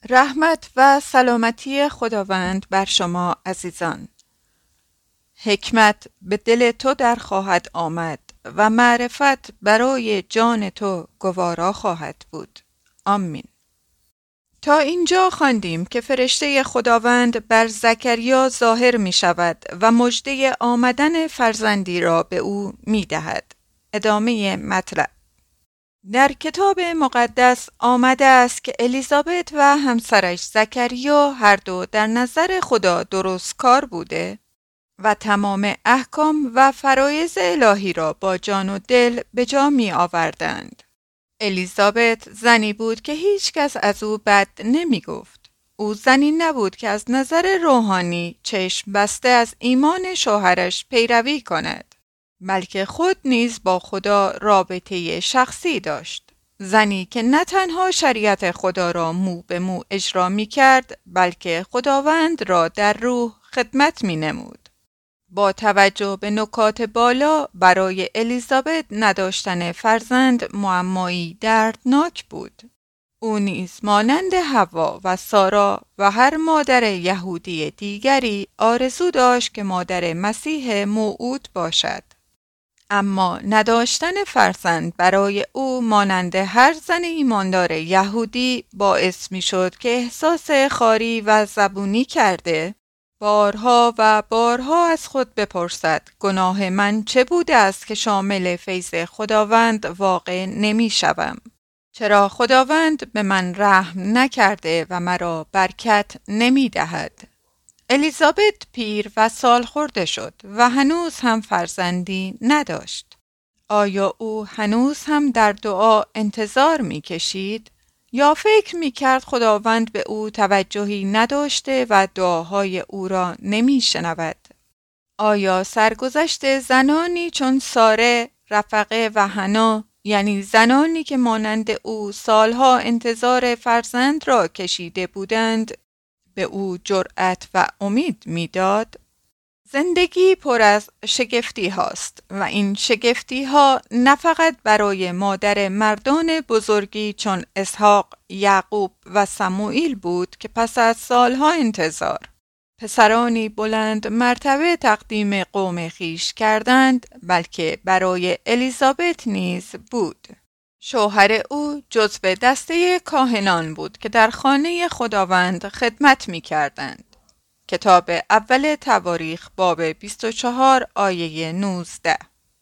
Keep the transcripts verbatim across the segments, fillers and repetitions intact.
رحمت و سلامتی خداوند بر شما عزیزان. حکمت به دل تو در خواهد آمد و معرفت برای جان تو گوارا خواهد بود. آمین. تا اینجا خواندیم که فرشته خداوند بر زکریا ظاهر می شود و مژده آمدن فرزندی را به او می دهد. ادامه مطلب. در کتاب مقدس آمده است که الیزابت و همسرش زکریا هر دو در نظر خدا درست کار بوده و تمام احکام و فرایض الهی را با جان و دل به جا می آوردند. الیزابت زنی بود که هیچ کس از او بد نمی گفت. او زنی نبود که از نظر روحانی چشم بسته از ایمان شوهرش پیروی کند، بلکه خود نیز با خدا رابطه شخصی داشت. زنی که نه تنها شریعت خدا را مو به مو اجرا می کرد، بلکه خداوند را در روح خدمت می نمود. با توجه به نکات بالا، برای الیزابت نداشتن فرزند معمایی دردناک بود. او نیز مانند حوا و سارا و هر مادر یهودی دیگری آرزو داشت که مادر مسیح موعود باشد. اما نداشتن فرزند برای او مانند هر زن ایماندار یهودی باعث می شد که احساس خواری و زبونی کرده بارها و بارها از خود بپرسد گناه من چه بوده است که شامل فیض خداوند واقع نمی شوم؟ چرا خداوند به من رحم نکرده و مرا برکت نمی دهد؟ الیزابت پیر و سالخورده شد و هنوز هم فرزندی نداشت. آیا او هنوز هم در دعا انتظار می کشید؟ یا فکر می کرد خداوند به او توجهی نداشته و دعاهای او را نمی شنود؟ آیا سرگذشت زنانی چون ساره، رفقه و حنا، یعنی زنانی که مانند او سالها انتظار فرزند را کشیده بودند، به او جرأت و امید میداد؟ زندگی پر از شگفتی هاست و این شگفتی ها نه فقط برای مادر مردان بزرگی چون اسحاق، یعقوب و سموئیل بود که پس از سالها انتظار پسرانی بلند مرتبه تقدیم قوم خیش کردند، بلکه برای الیزابت نیز بود. شوهر او جزو دسته کاهنان بود که در خانه خداوند خدمت می کردند. کتاب اول تواریخ باب بیست و چهار آیه نوزده.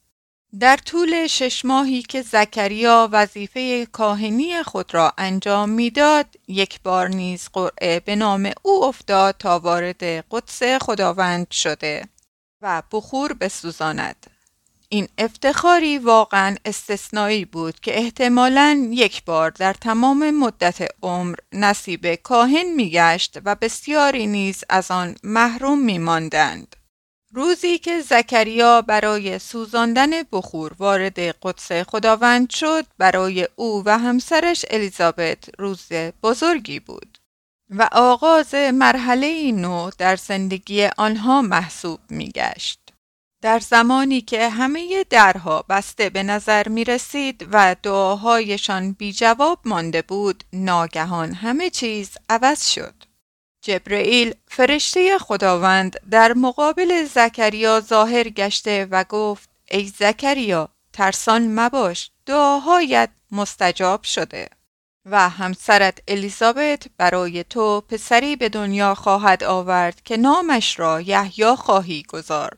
در طول شش ماهی که زکریا وظیفه کاهنی خود را انجام میداد، یک بار نیز قرعه به نام او افتاد تا وارد قدس خداوند شده و بخور بسوزاند. این افتخاری واقعا استثنایی بود که احتمالاً یک بار در تمام مدت عمر نصیب کاهن میگشت و بسیاری نیز از آن محروم میماندند. روزی که زکریا برای سوزاندن بخور وارد قدس خداوند شد، برای او و همسرش الیزابت روز بزرگی بود و آغاز مرحله نو در زندگی آنها محسوب میگشت. در زمانی که همه درها بسته به نظر می رسید و دعاهایشان بی جواب مانده بود، ناگهان همه چیز عوض شد. جبرئیل فرشته خداوند در مقابل زکریا ظاهر گشته و گفت: ای زکریا، ترسان مباش، دعاهایت مستجاب شده و همسرت الیزابت برای تو پسری به دنیا خواهد آورد که نامش را یحیی خواهی گذارد.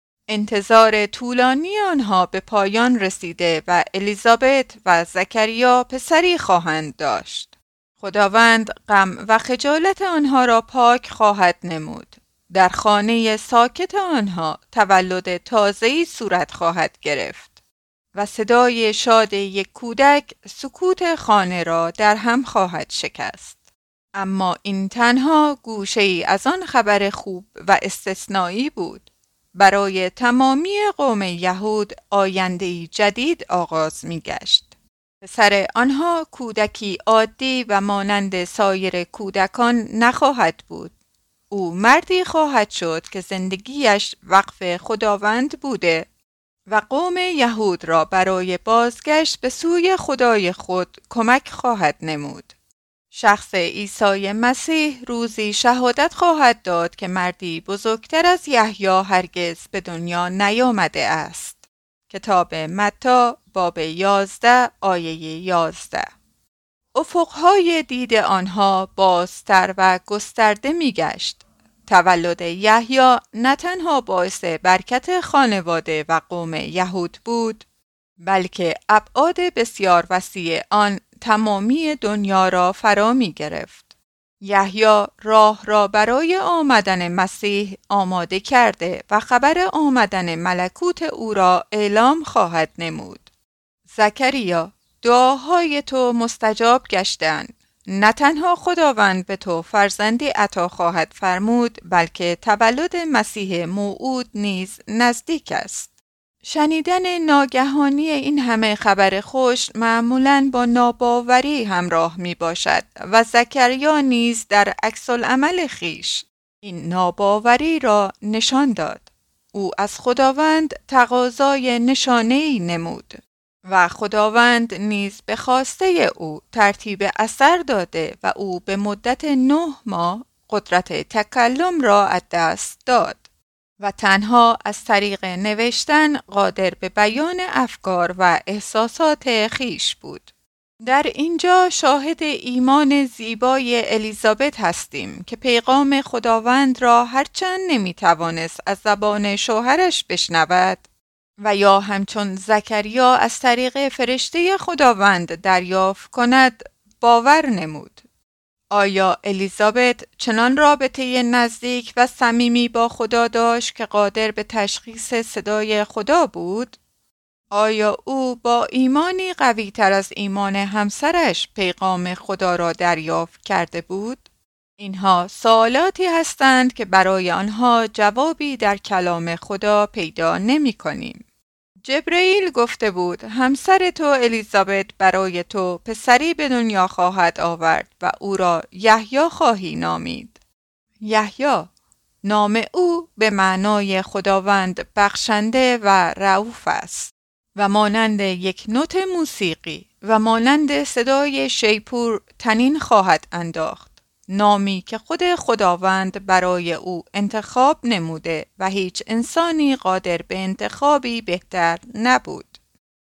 انتظار طولانی آنها به پایان رسیده و الیزابت و زکریا پسری خواهند داشت. خداوند غم و خجالت آنها را پاک خواهد نمود. در خانه ساکت آنها تولد تازه‌ای صورت خواهد گرفت و صدای شاد یک کودک سکوت خانه را در هم خواهد شکست. اما این تنها گوشه‌ای از آن خبر خوب و استثنایی بود. برای تمامی قوم یهود آینده‌ای جدید آغاز می‌گشت. پسر آنها کودکی عادی و مانند سایر کودکان نخواهد بود. او مردی خواهد شد که زندگیش وقف خداوند بوده و قوم یهود را برای بازگشت به سوی خدای خود کمک خواهد نمود. شخص عیسی مسیح روزی شهادت خواهد داد که مردی بزرگتر از یحیی هرگز به دنیا نیامده است. کتاب متی باب یازده آیه یازده. افقهای دید آنها بازتر و گسترده می گشت. تولد یحیی نه تنها باعث برکت خانواده و قوم یهود بود، بلکه ابعاد بسیار وسیع آن تمامی دنیا را فرا می گرفت. یحیی راه را برای آمدن مسیح آماده کرده و خبر آمدن ملکوت او را اعلام خواهد نمود. زکریا، دعاهای تو مستجاب گشتند. نه تنها خداوند به تو فرزندی عطا خواهد فرمود، بلکه تولد مسیح موعود نیز نزدیک است. شنیدن ناگهانی این همه خبر خوش معمولاً با ناباوری همراه می باشد و زکریا نیز در عکس العمل خویش این ناباوری را نشان داد. او از خداوند تقاضای نشانه‌ای نمود و خداوند نیز به خواسته او ترتیب اثر داده و او به مدت نه ماه قدرت تکلم را از دست داد و تنها از طریق نوشتن قادر به بیان افکار و احساسات خیش بود. در اینجا شاهد ایمان زیبای الیزابت هستیم که پیغام خداوند را هرچند نمیتوانست از زبان شوهرش بشنود و یا همچون زکریا از طریق فرشته خداوند دریافت کند باور نمود. آیا الیزابت چنان رابطه نزدیک و صمیمی با خدا داشت که قادر به تشخیص صدای خدا بود؟ آیا او با ایمانی قوی تر از ایمان همسرش پیغام خدا را دریافت کرده بود؟ اینها سوالاتی هستند که برای آنها جوابی در کلام خدا پیدا نمی کنیم. جبرئیل گفته بود همسر تو الیزابت برای تو پسری به دنیا خواهد آورد و او را یحیی خواهی نامید. یحیی، نام او به معنای خداوند بخشنده و رئوف است و مانند یک نوت موسیقی و مانند صدای شیپور تنین خواهد انداخت، نامی که خود خداوند برای او انتخاب نموده و هیچ انسانی قادر به انتخابی بهتر نبود.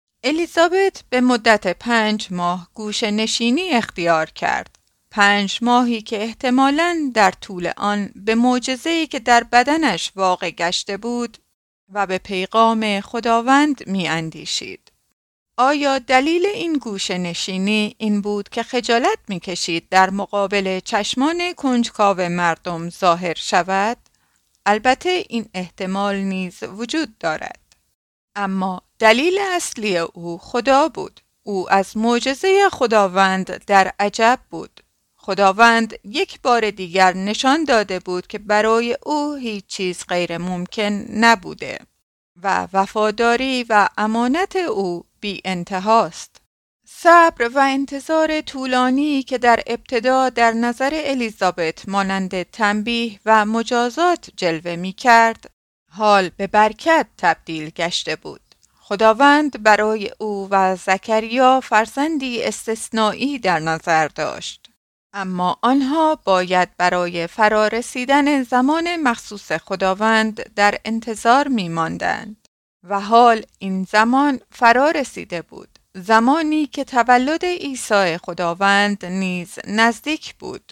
الیزابت به مدت پنج ماه گوشه نشینی اختیار کرد. پنج ماهی که احتمالاً در طول آن به معجزه‌ای که در بدنش واقع گشته بود و به پیغام خداوند می اندیشید. آیا دلیل این گوشه نشینی این بود که خجالت می کشید در مقابل چشمان کنجکاو مردم ظاهر شود؟ البته این احتمال نیز وجود دارد. اما دلیل اصلی او خدا بود. او از معجزه خداوند در عجب بود. خداوند یک بار دیگر نشان داده بود که برای او هیچ چیز غیر ممکن نبوده و وفاداری و امانت او بی انتهاست. صبر و انتظار طولانی که در ابتدا در نظر الیزابت مانند تنبیه و مجازات جلوه می کرد، حال به برکت تبدیل گشته بود. خداوند برای او و زکریا فرزندی استثنایی در نظر داشت. اما آنها باید برای فرارسیدن زمان مخصوص خداوند در انتظار می ماندند. و حال این زمان فرا رسیده بود، زمانی که تولد عیسی خداوند نیز نزدیک بود.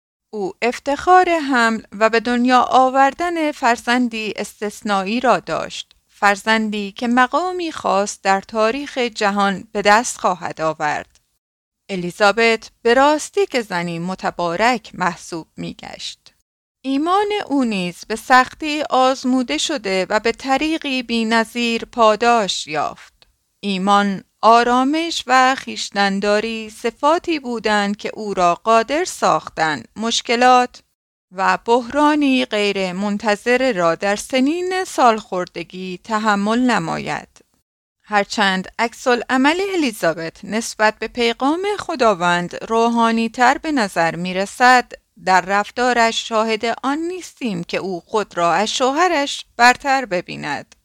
او افتخار حمل و به دنیا آوردن فرزندی استثنایی را داشت، فرزندی که مقامی خاص در تاریخ جهان به دست خواهد آورد. الیزابت به راستی که زنی متبارک محسوب می گشت. ایمان او نیز به سختی آزموده شده و به طریقی بی‌نظیر پاداش یافت. ایمان، آرامش و خویشتن‌داری صفاتی بودند که او را قادر ساختند مشکلات و بحرانی غیر منتظره را در سنین سالخوردگی تحمل نماید. هرچند عکس العمل الیزابت نسبت به پیغام خداوند روحانی تر به نظر می رسد، در رفتارش شاهد آن نیستیم که او خود را از شوهرش برتر ببیند.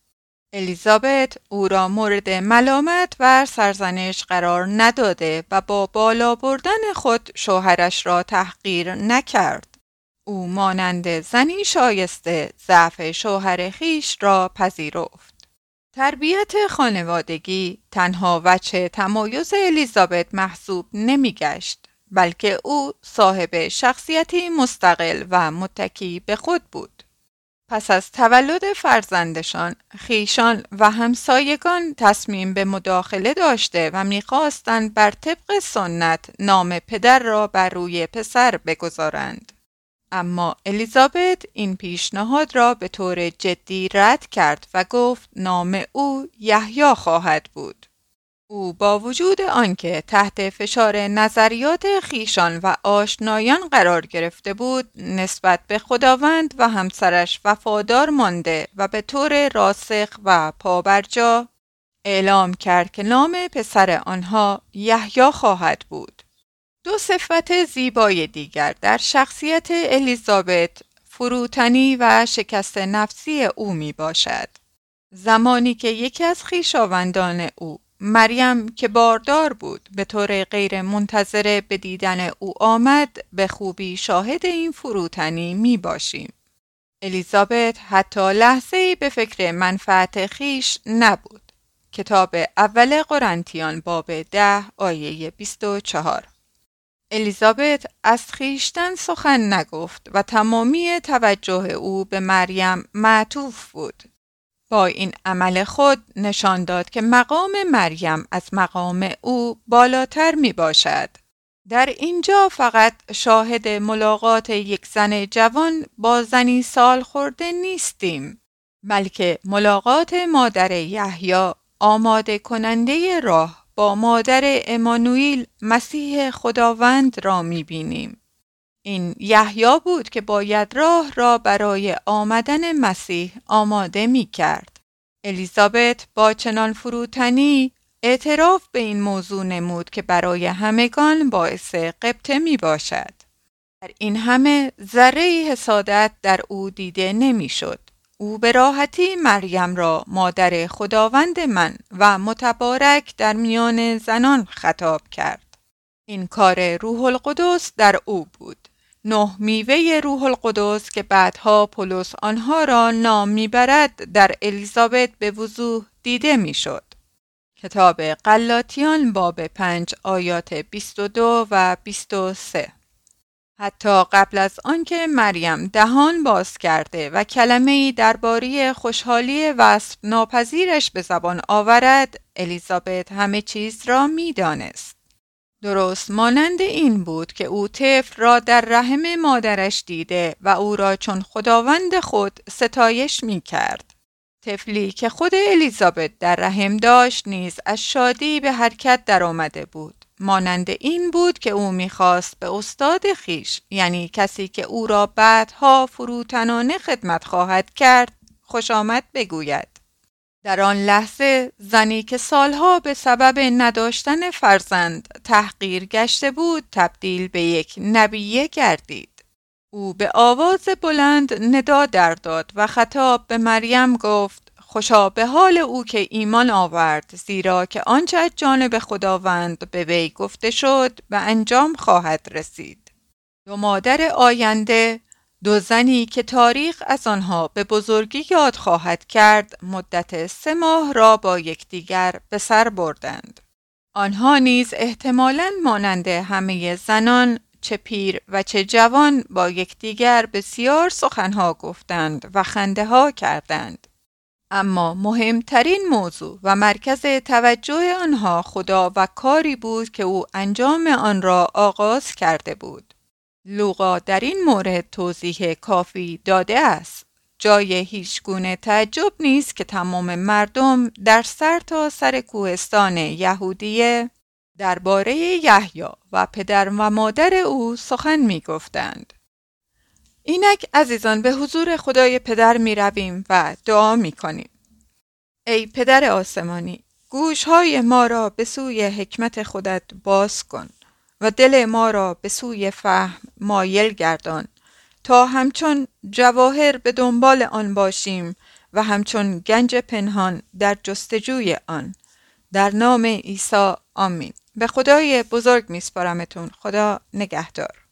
الیزابت او را مورد ملامت و سرزنش قرار نداده و با بالا بردن خود شوهرش را تحقیر نکرد. او مانند زنی شایسته ضعف شوهر خیش را پذیرفت. تربیت خانوادگی تنها وجه تمایز الیزابت محسوب نمی‌گشت، بلکه او صاحب شخصیتی مستقل و متکی به خود بود. پس از تولد فرزندشان، خویشان و همسایگان تصمیم به مداخله داشته و می‌خواستند بر طبق سنت نام پدر را بر روی پسر بگذارند. اما الیزابت این پیشنهاد را به طور جدی رد کرد و گفت نام او یحیی خواهد بود. او با وجود آنکه تحت فشار نظریات خویشان و آشنایان قرار گرفته بود، نسبت به خداوند و همسرش وفادار مانده و به طور راسخ و پابرجا اعلام کرد که نام پسر آنها یحیی خواهد بود. دو صفت زیبای دیگر در شخصیت الیزابت فروتنی و شکست نفسی او می باشد. زمانی که یکی از خویشاوندان او، مریم که باردار بود، به طور غیر منتظره به دیدن او آمد، به خوبی شاهد این فروتنی می باشیم. الیزابت حتی لحظه‌ای به فکر منفعت خویش نبود. کتاب اول قرنتیان باب ده آیه بیست و چهار. الیزابت از خویشتن سخن نگفت و تمامی توجه او به مریم معطوف بود. با این عمل خود نشان داد که مقام مریم از مقام او بالاتر می باشد. در اینجا فقط شاهد ملاقات یک زن جوان با زنی سال خورده نیستیم، بلکه ملاقات مادر یحیی آماده کننده راه با مادر امانوئیل مسیح خداوند را می بینیم. این یحیی بود که باید راه را برای آمدن مسیح آماده می کرد. الیزابت با چنان فروتنی اعتراف به این موضوع نمود که برای همگان باعث غبطه می باشد. در این همه ذره‌ای حسادت در او دیده نمی شد. او به راحتی مریم را مادر خداوند من و متبارک در میان زنان خطاب کرد. این کار روح القدس در او بود. نه میوه روح القدس که بعدها پولس آنها را نام میبرد در الیزابت به وضوح دیده میشد. کتاب غلاطیان باب پنج آیات بیست و دو و بیست و سه. حتی قبل از آنکه مریم دهان باز کرده و کلمه‌ای درباره خوشحالی وصف ناپذیرش به زبان آورد، الیزابت همه چیز را می‌دانست. درست مانند این بود که او طفل را در رحم مادرش دیده و او را چون خداوند خود ستایش می‌کرد. طفلی که خود الیزابت در رحم داشت نیز از شادی به حرکت در آمده بود. مانند این بود که او می‌خواست به استاد خیش، یعنی کسی که او را بعدها فروتنانه خدمت خواهد کرد، خوش آمد بگوید. در آن لحظه زنی که سالها به سبب نداشتن فرزند تحقیر گشته بود، تبدیل به یک نبیه گردید. او به آواز بلند ندا در داد و خطاب به مریم گفت: خوشا به حال او که ایمان آورد، زیرا که آنچه از جانب خداوند به وی گفته شد به انجام خواهد رسید. دو مادر آینده، دو زنی که تاریخ از آنها به بزرگی یاد خواهد کرد، مدت سه ماه را با یکدیگر به سر بردند. آنها نیز احتمالاً مانند همه زنان، چه پیر و چه جوان، با یکدیگر بسیار سخنها گفتند و خنده‌ها کردند. اما مهمترین موضوع و مرکز توجه آنها خدا و کاری بود که او انجام آن را آغاز کرده بود. لوقا در این مورد توضیح کافی داده است. جای هیچ گونه تعجب نیست که تمام مردم در سر تا سر کوهستان یهودیه درباره یحیی و پدر و مادر او سخن می گفتند. اینک عزیزان به حضور خدای پدر می رویم و دعا می کنیم. ای پدر آسمانی، گوشهای ما را به سوی حکمت خودت باز کن و دل ما را به سوی فهم مایل گردان تا همچون جواهر به دنبال آن باشیم و همچون گنج پنهان در جستجوی آن. در نام عیسی آمین. به خدای بزرگ میسپارمتون. خدا نگهدار.